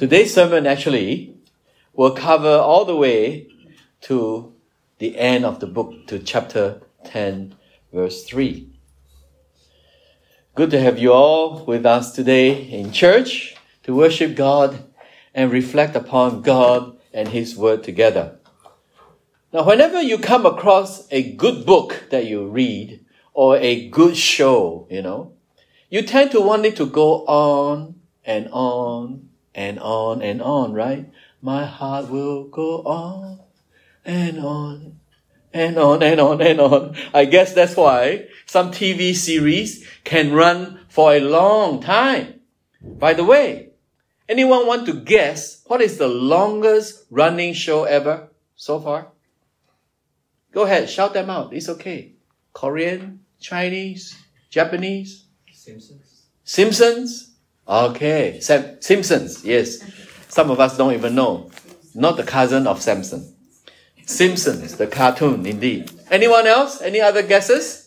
Today's sermon actually will cover all the way to the end of the book, to chapter 10, verse 3. Good to have you all with us today in church to worship God and reflect upon God and His Word together. Now, whenever you come across a good book that you read or a good show, you tend to want it to go on and on and on and on, right? My heart will go on and on and on and on and on. I guess that's why some TV series can run for a long time. By the way, anyone want to guess what is the longest running show ever so far? Go ahead, shout them out. It's okay. Korean, Chinese, Japanese? Simpsons? Okay. Simpsons, yes. Some of us don't even know. Not the cousin of Samson. Simpsons, the cartoon, indeed. Anyone else? Any other guesses?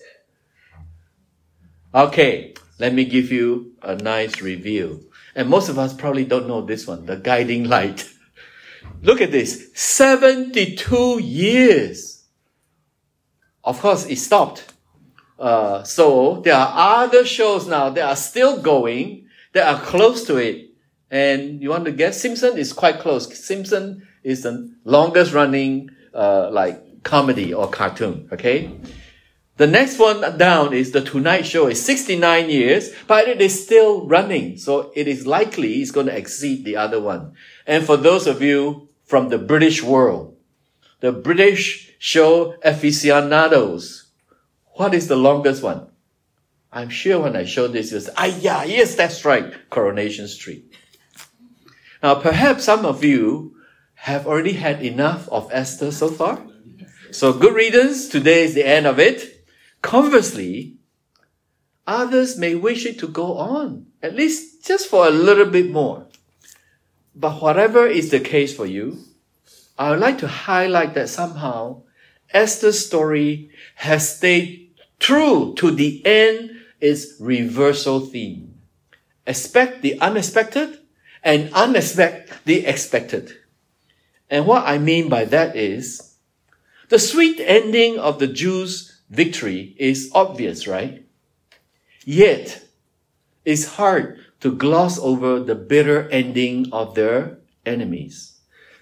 Okay, let me give you a nice review. And most of us probably don't know this one, The Guiding Light. Look at this, 72 years. Of course, it stopped. So there are other shows now that are still going, that are close to it. And you want to guess? Simpson is quite close. Simpson is the longest running comedy or cartoon, okay? The next one down is The Tonight Show. It's 69 years, but it is still running. So it is likely it's going to exceed the other one. And for those of you from the British world, the British show Aficionados, what is the longest one? I'm sure when I show this, you'll say, yes, that's right, Coronation Street. Now, perhaps some of you have already had enough of Esther so far. So good riddance, today is the end of it. Conversely, others may wish it to go on, at least just for a little bit more. But whatever is the case for you, I would like to highlight that somehow Esther's story has stayed true to the end, its reversal theme. Expect the unexpected and unexpect the expected. And what I mean by that is, the sweet ending of the Jews' victory is obvious, right? Yet, it's hard to gloss over the bitter ending of their enemies.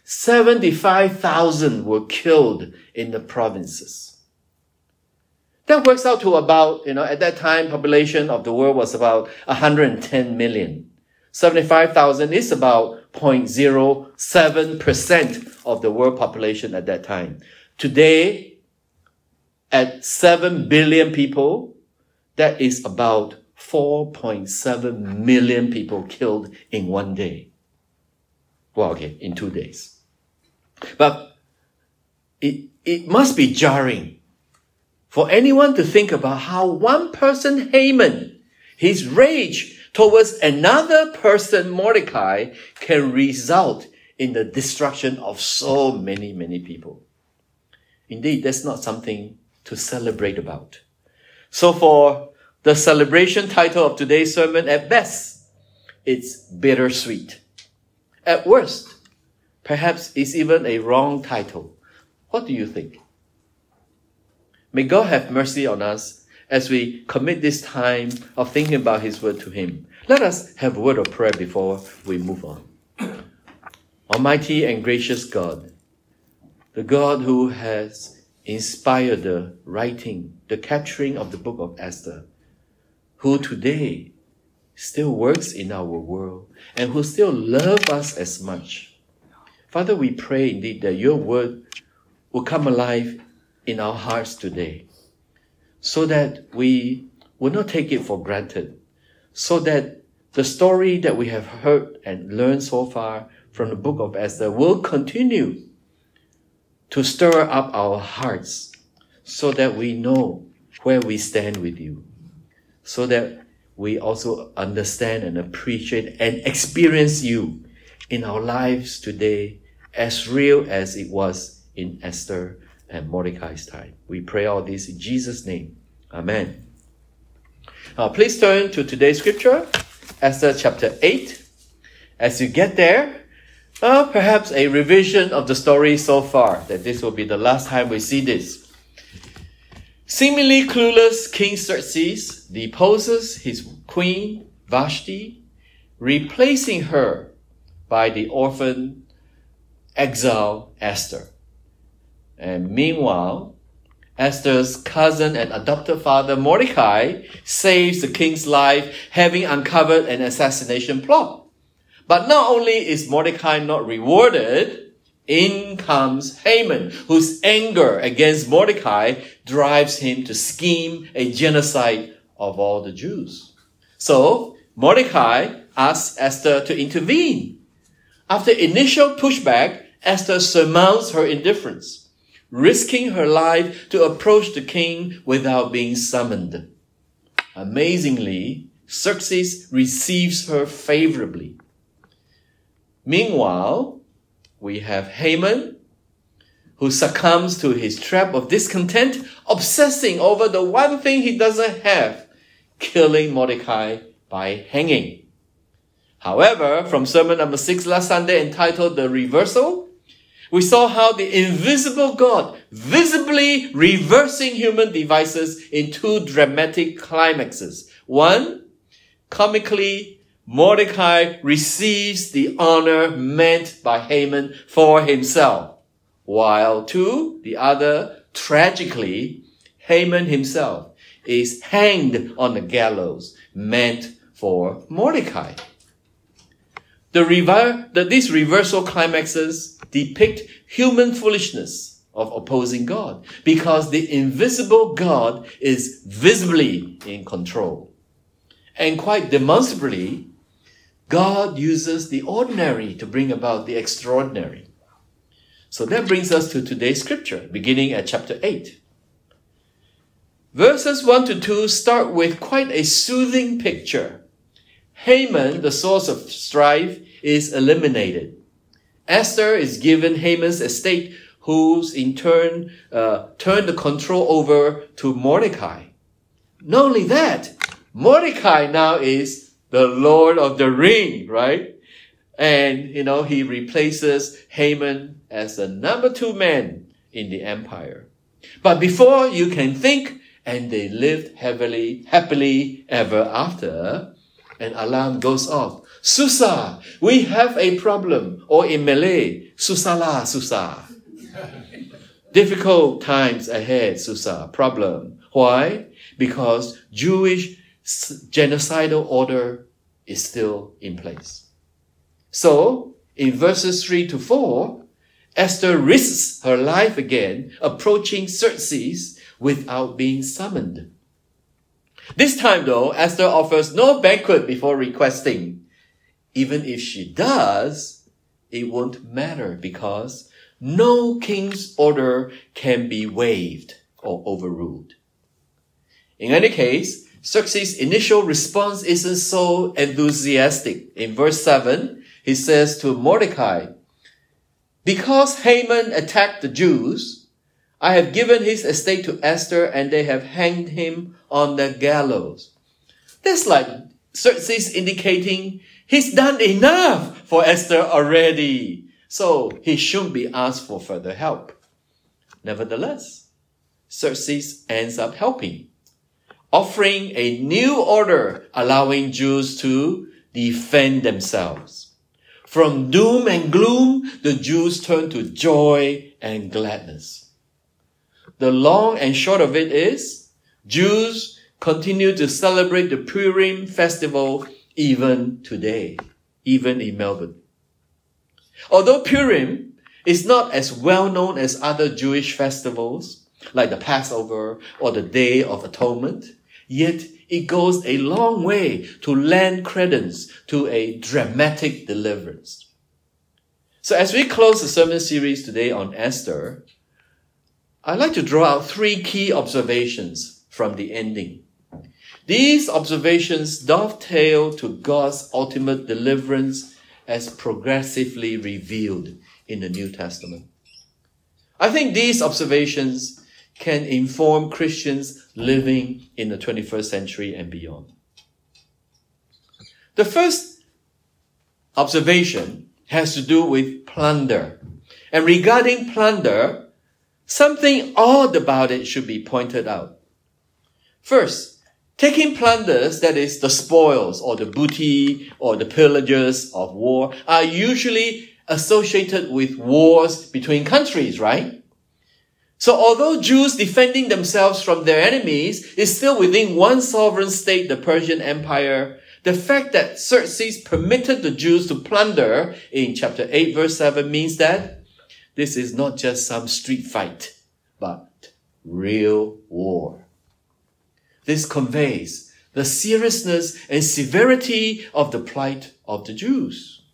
75,000 were killed in the provinces. That works out to about, at that time, population of the world was about 110 million. 75,000 is about 0.07% of the world population at that time. Today, at 7 billion people, that is about 4.7 million people killed in one day. In 2 days. But it must be jarring for anyone to think about how one person, Haman, his rage towards another person, Mordecai, can result in the destruction of so many, many people. Indeed, that's not something to celebrate about. So for the celebration title of today's sermon, at best, it's bittersweet. At worst, perhaps it's even a wrong title. What do you think? May God have mercy on us as we commit this time of thinking about His Word to Him. Let us have a word of prayer before we move on. Almighty and gracious God, the God who has inspired the writing, the capturing of the book of Esther, who today still works in our world and who still loves us as much. Father, we pray indeed that your word will come alive in our hearts today, so that we will not take it for granted, so that the story that we have heard and learned so far from the book of Esther will continue to stir up our hearts, so that we know where we stand with you, so that we also understand and appreciate and experience you in our lives today as real as it was in Esther and Mordecai's time. We pray all this in Jesus' name. Amen. Please turn to today's scripture, Esther chapter 8. As you get there, Perhaps a revision of the story so far, that this will be the last time we see this. Seemingly clueless King Xerxes deposes his queen Vashti, replacing her by the orphan exile Esther. And meanwhile, Esther's cousin and adopted father Mordecai saves the king's life, having uncovered an assassination plot. But not only is Mordecai not rewarded, in comes Haman, whose anger against Mordecai drives him to scheme a genocide of all the Jews. So Mordecai asks Esther to intervene. After initial pushback, Esther surmounts her indifference, risking her life to approach the king without being summoned. Amazingly, Xerxes receives her favorably. Meanwhile, we have Haman, who succumbs to his trap of discontent, obsessing over the one thing he doesn't have, killing Mordecai by hanging. However, from sermon number 6 last Sunday entitled The Reversal, we saw how the invisible God visibly reversing human devices in two dramatic climaxes. One, comically, Mordecai receives the honor meant by Haman for himself, while the other, tragically, Haman himself is hanged on the gallows meant for Mordecai. These reversal climaxes depict human foolishness of opposing God, because the invisible God is visibly in control. And quite demonstrably, God uses the ordinary to bring about the extraordinary. So that brings us to today's scripture, beginning at chapter 8. Verses 1 to 2 start with quite a soothing picture. Haman, the source of strife, is eliminated. Esther is given Haman's estate, who's in turn turned the control over to Mordecai. Not only that, Mordecai now is the Lord of the Ring, right? And, he replaces Haman as the number 2 man in the empire. But before you can think, and they lived happily ever after, an alarm goes off. Susa, we have a problem. Or in Malay, Susala, Susa. Difficult times ahead, Susa. Problem. Why? Because Jewish genocidal order is still in place. So, in verses 3 to 4, Esther risks her life again, approaching Xerxes without being summoned. This time though, Esther offers no banquet before requesting. Even if she does, it won't matter, because no king's order can be waived or overruled. In any case, Xerxes' initial response isn't so enthusiastic. In verse 7, he says to Mordecai, "Because Haman attacked the Jews, I have given his estate to Esther, and they have hanged him on the gallows." That's like Xerxes indicating he's done enough for Esther already, so he shouldn't be asked for further help. Nevertheless, Xerxes ends up helping, offering a new order allowing Jews to defend themselves. From doom and gloom, the Jews turn to joy and gladness. The long and short of it is, Jews continue to celebrate the Purim festival even today, even in Melbourne. Although Purim is not as well known as other Jewish festivals, like the Passover or the Day of Atonement, yet it goes a long way to lend credence to a dramatic deliverance. So as we close the sermon series today on Esther, I'd like to draw out 3 key observations from the ending. These observations dovetail to God's ultimate deliverance as progressively revealed in the New Testament. I think these observations can inform Christians living in the 21st century and beyond. The first observation has to do with plunder. And regarding plunder, something odd about it should be pointed out. First, taking plunders, that is the spoils or the booty or the pillages of war, are usually associated with wars between countries, right? So although Jews defending themselves from their enemies is still within one sovereign state, the Persian Empire, the fact that Xerxes permitted the Jews to plunder in chapter 8 verse 7 means that this is not just some street fight, but real war. This conveys the seriousness and severity of the plight of the Jews.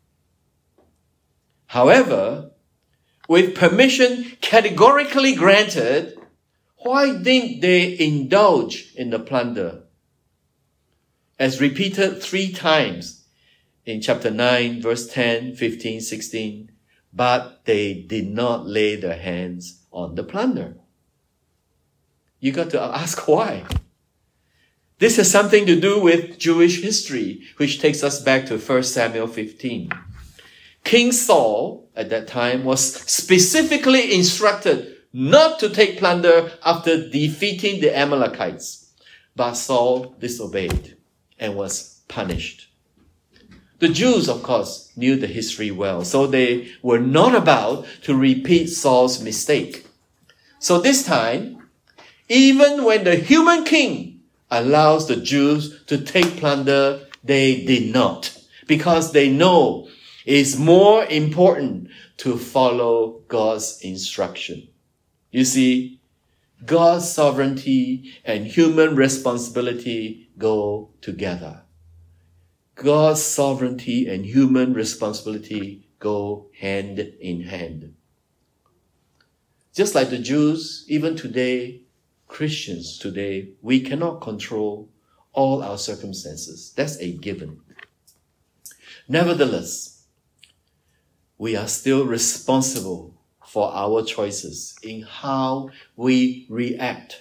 However, with permission categorically granted, why didn't they indulge in the plunder? As repeated 3 times in chapter 9, verse 10, 15, 16, but they did not lay their hands on the plunder. You got to ask why. This has something to do with Jewish history, which takes us back to 1 Samuel 15. King Saul, at that time, was specifically instructed not to take plunder after defeating the Amalekites. But Saul disobeyed and was punished. The Jews, of course, knew the history well, so they were not about to repeat Saul's mistake. So this time, even when the human king allows the Jews to take plunder, they did not, because they know it's more important to follow God's instruction. You see, God's sovereignty and human responsibility go together. God's sovereignty and human responsibility go hand in hand. Just like the Jews, even today, Christians today, we cannot control all our circumstances. That's a given. Nevertheless, we are still responsible for our choices in how we react.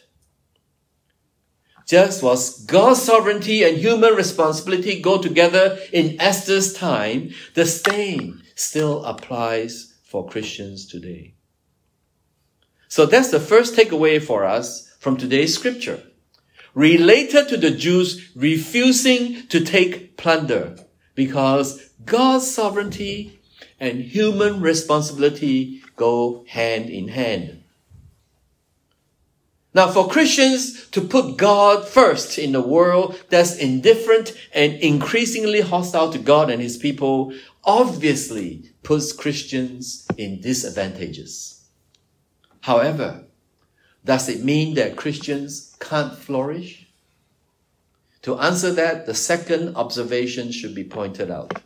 Just as God's sovereignty and human responsibility go together in Esther's time, the same still applies for Christians today. So that's the first takeaway for us from today's scripture. Related to the Jews refusing to take plunder, because God's sovereignty and human responsibility go hand in hand. Now, for Christians to put God first in a world that's indifferent and increasingly hostile to God and His people obviously puts Christians in disadvantages. However, does it mean that Christians can't flourish? To answer that, the second observation should be pointed out.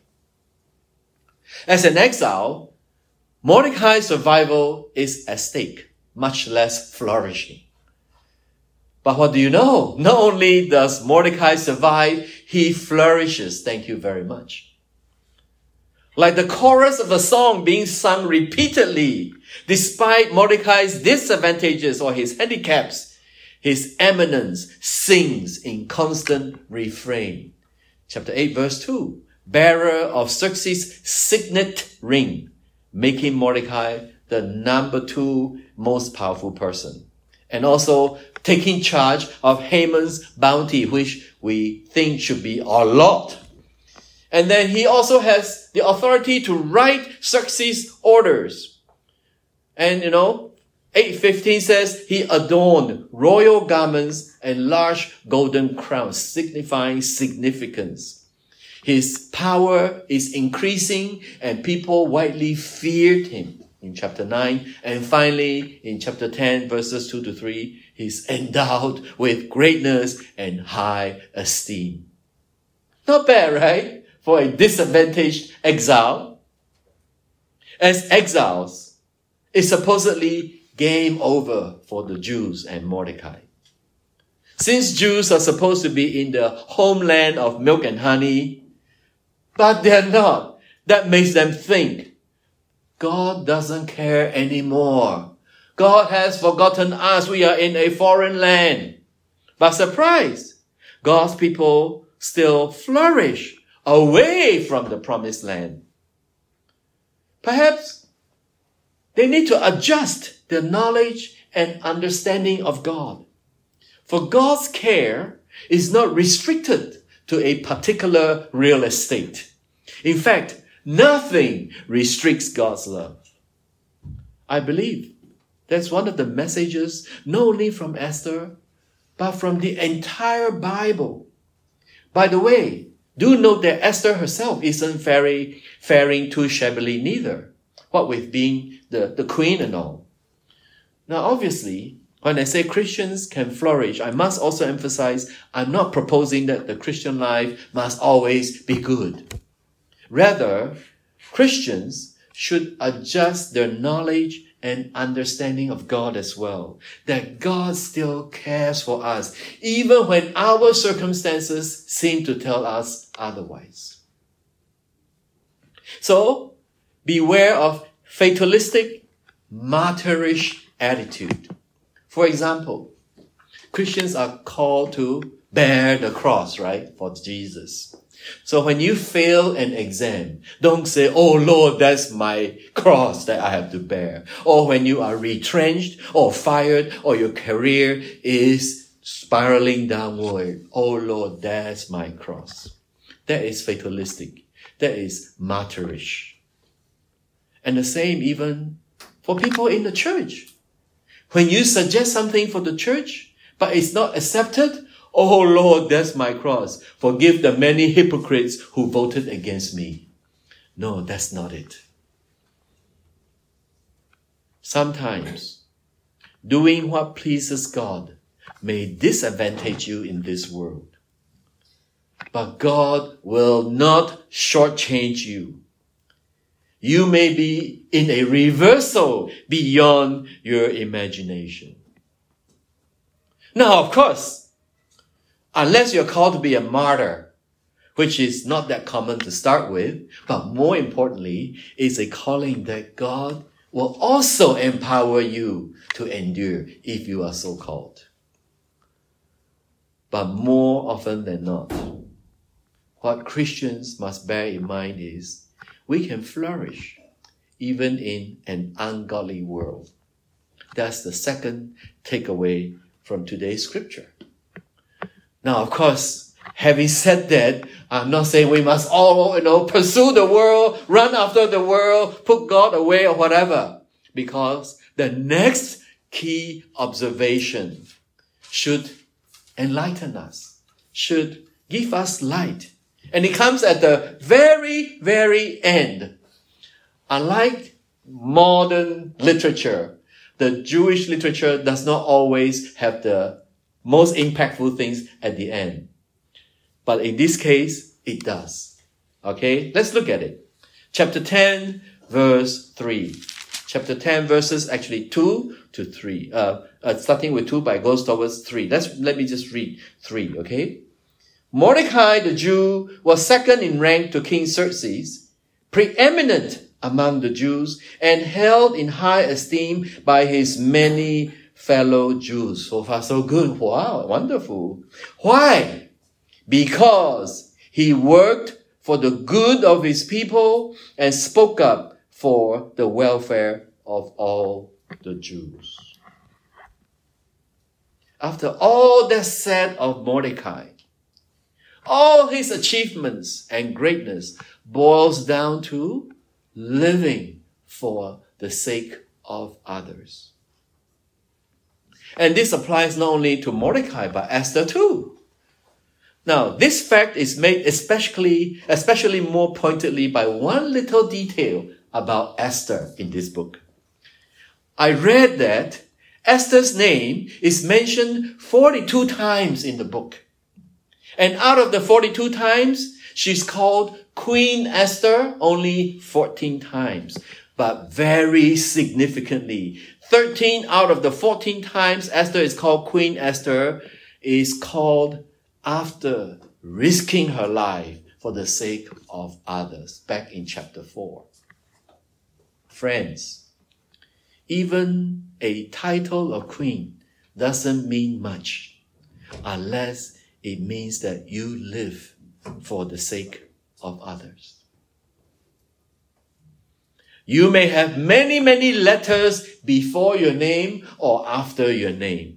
As an exile, Mordecai's survival is at stake, much less flourishing. But what do you know? Not only does Mordecai survive, he flourishes. Thank you very much. Like the chorus of a song being sung repeatedly, despite Mordecai's disadvantages or his handicaps, his eminence sings in constant refrain. Chapter 8, verse 2. Bearer of Xerxes' signet ring, making Mordecai the number 2 most powerful person. And also taking charge of Haman's bounty, which we think should be a lot. And then he also has the authority to write Xerxes' orders. And 8:15 says he adorned royal garments and large golden crowns, signifying significance. His power is increasing and people widely feared him in chapter 9. And finally, in chapter 10, verses 2 to 3, he's endowed with greatness and high esteem. Not bad, right? For a disadvantaged exile. As exiles, it's supposedly game over for the Jews and Mordecai. Since Jews are supposed to be in the homeland of milk and honey, but they're not. That makes them think God doesn't care anymore. God has forgotten us. We are in a foreign land. But surprise, God's people still flourish away from the promised land. Perhaps they need to adjust their knowledge and understanding of God. For God's care is not restricted to a particular real estate. In fact, nothing restricts God's love. I believe that's one of the messages, not only from Esther, but from the entire Bible. By the way, do note that Esther herself isn't faring too shabbily neither, what with being the queen and all. Now, obviously, when I say Christians can flourish, I must also emphasize I'm not proposing that the Christian life must always be good. Rather, Christians should adjust their knowledge and understanding of God as well. That God still cares for us, even when our circumstances seem to tell us otherwise. So, beware of fatalistic, martyrish attitude. For example, Christians are called to bear the cross, right, for Jesus. So when you fail an exam, don't say, oh Lord, that's my cross that I have to bear. Or when you are retrenched or fired or your career is spiraling downward, oh Lord, that's my cross. That is fatalistic. That is martyrish. And the same even for people in the church. When you suggest something for the church, but it's not accepted, oh Lord, that's my cross. Forgive the many hypocrites who voted against me. No, that's not it. Sometimes, doing what pleases God may disadvantage you in this world. But God will not shortchange you. You may be in a reversal beyond your imagination. Now, of course, unless you're called to be a martyr, which is not that common to start with, but more importantly, is a calling that God will also empower you to endure if you are so called. But more often than not, what Christians must bear in mind is we can flourish even in an ungodly world. That's the second takeaway from today's scripture. Now, of course, having said that, I'm not saying we must all, pursue the world, run after the world, put God away or whatever. Because the next key observation should enlighten us, should give us light. And it comes at the very, very end. Unlike modern literature, the Jewish literature does not always have the most impactful things at the end. But in this case, it does. Okay, let's look at it. Chapter 10, verse 3. Chapter 10, verses actually 2 to 3. Starting with 2, but it goes towards 3. Let me just read 3, okay? Mordecai the Jew was second in rank to King Xerxes, preeminent among the Jews, and held in high esteem by his many fellow Jews. So far, so good. Wow, wonderful. Why? Because he worked for the good of his people and spoke up for the welfare of all the Jews. After all that's said of Mordecai, all his achievements and greatness boils down to living for the sake of others. And this applies not only to Mordecai, but Esther too. Now, this fact is made especially more pointedly by one little detail about Esther in this book. I read that Esther's name is mentioned 42 times in the book. And out of the 42 times, she's called Queen Esther only 14 times. But very significantly, 13 out of the 14 times Esther is called Queen Esther is called after risking her life for the sake of others, back in chapter 4. Friends, even a title of queen doesn't mean much unless it means that you live for the sake of others. You may have many, many letters before your name or after your name.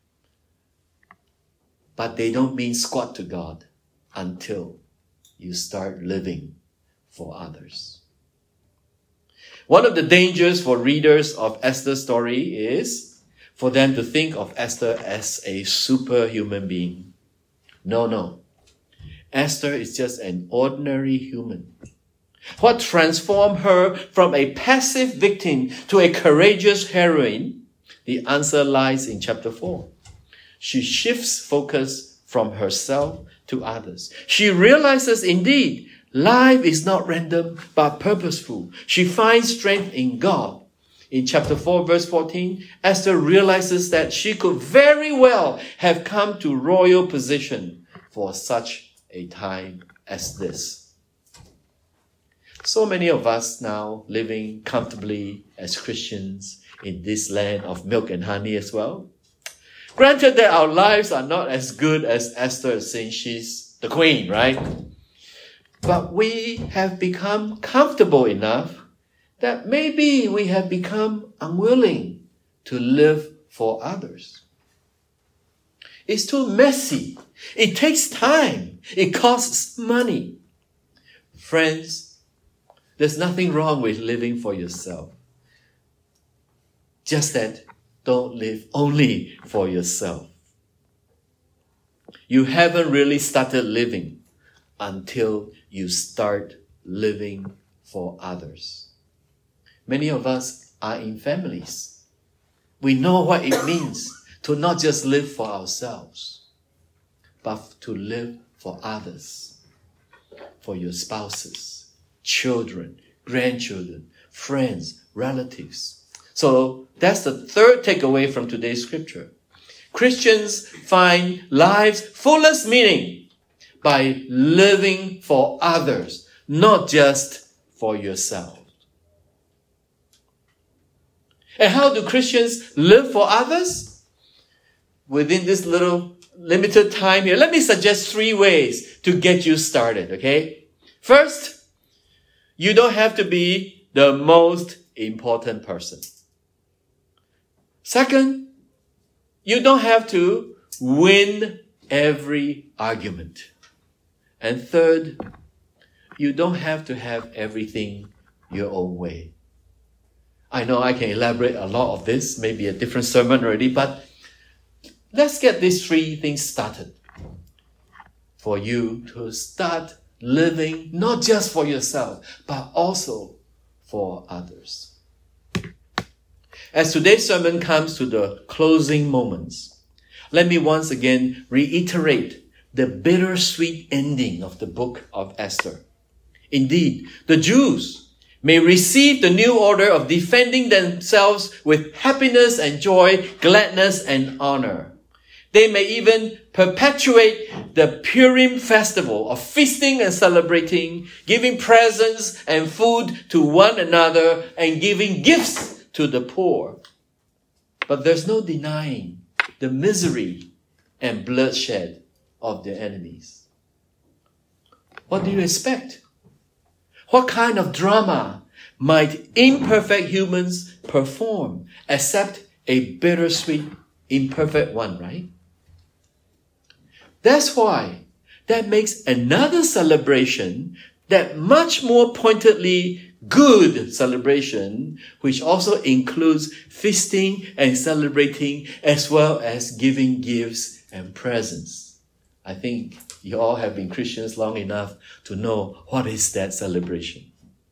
But they don't mean squat to God until you start living for others. One of the dangers for readers of Esther's story is for them to think of Esther as a superhuman being. No. Esther is just an ordinary human. What transformed her from a passive victim to a courageous heroine? The answer lies in chapter 4. She shifts focus from herself to others. She realizes indeed life is not random but purposeful. She finds strength in God. In chapter 4 verse 14, Esther realizes that she could very well have come to royal position for such a time as this. So many of us now living comfortably as Christians in this land of milk and honey as well. Granted that our lives are not as good as Esther, since she's the queen, right? But we have become comfortable enough that maybe we have become unwilling to live for others. It's too messy. It takes time. It costs money. Friends, there's nothing wrong with living for yourself. Just that don't live only for yourself. You haven't really started living until you start living for others. Many of us are in families. We know what it means to not just live for ourselves, but to live for others, for your spouses, children, grandchildren, friends, relatives. So that's the third takeaway from today's scripture. Christians find life's fullest meaning by living for others, not just for yourself. And how do Christians live for others? Within this little limited time here, let me suggest 3 ways to get you started, okay? First, you don't have to be the most important person. Second, you don't have to win every argument. And third, you don't have to have everything your own way. I know I can elaborate a lot of this, maybe a different sermon already, but let's get these 3 things started for you to start living not just for yourself, but also for others. As today's sermon comes to the closing moments, let me once again reiterate the bittersweet ending of the book of Esther. Indeed, the Jews may receive the new order of defending themselves with happiness and joy, gladness and honor. They may even perpetuate the Purim festival of feasting and celebrating, giving presents and food to one another, and giving gifts to the poor. But there's no denying the misery and bloodshed of their enemies. What do you expect? What kind of drama might imperfect humans perform except a bittersweet, imperfect one, right? That's why that makes another celebration that much more pointedly good celebration, which also includes feasting and celebrating as well as giving gifts and presents. I think you all have been Christians long enough to know what is that celebration.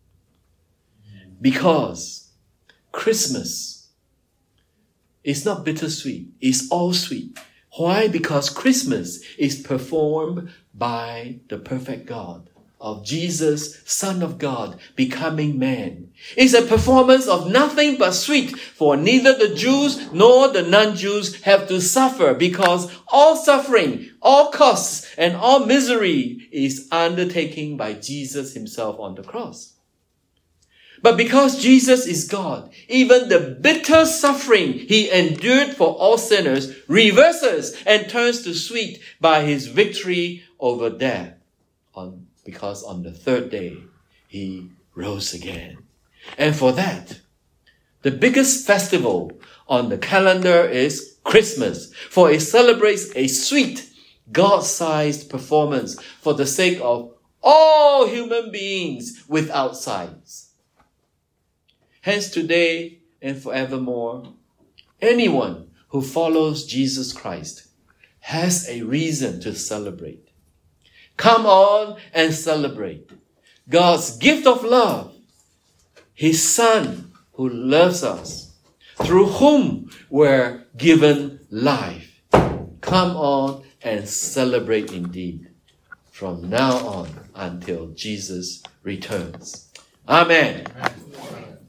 Because Christmas is not bittersweet, it's all sweet. Why? Because Christmas is performed by the perfect God, of Jesus, Son of God, becoming man. It's a performance of nothing but sweet, for neither the Jews nor the non-Jews have to suffer, because all suffering, all costs, and all misery is undertaken by Jesus himself on the cross. But because Jesus is God, even the bitter suffering he endured for all sinners reverses and turns to sweet by his victory over death. Because on the 3rd day, he rose again. And for that, the biggest festival on the calendar is Christmas, for it celebrates a sweet, God-sized performance for the sake of all human beings without sides. Hence today and forevermore, anyone who follows Jesus Christ has a reason to celebrate. Come on and celebrate God's gift of love, His Son who loves us, through whom we're given life. Come on and celebrate indeed from now on until Jesus returns. Amen.